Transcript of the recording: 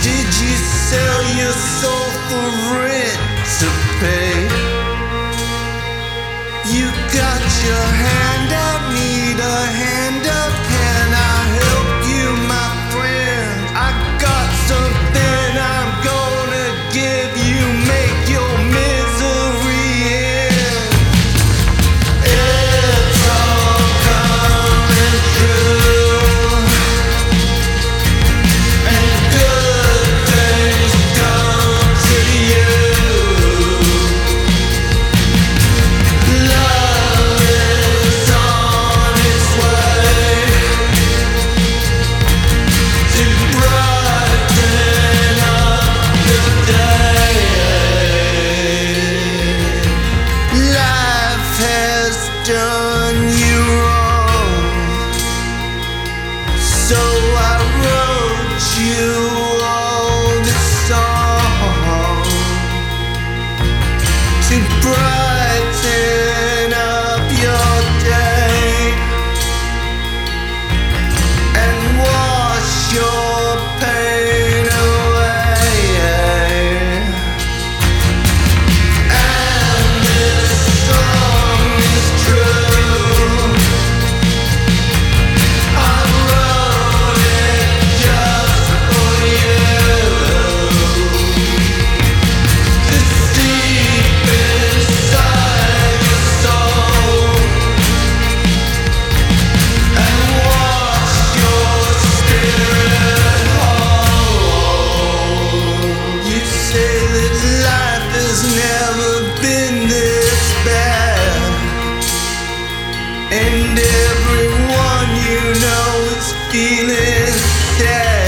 Did you sell your soul for rent to pay? You got your hand up, need a hand up. Can I help you, my friend? I got something I'm gonna give you, make your misery end. It's all coming true, and good things come to you. Love is on its way to brighten up the day. Life has done you wrong, so I wrote you all this song to brighten up your day and wash your pain away. And this song is true. I wrote it just for you, to steep inside your soul and wash your spirit whole. You say that life has never been this bad, and everyone you know is feeling sad.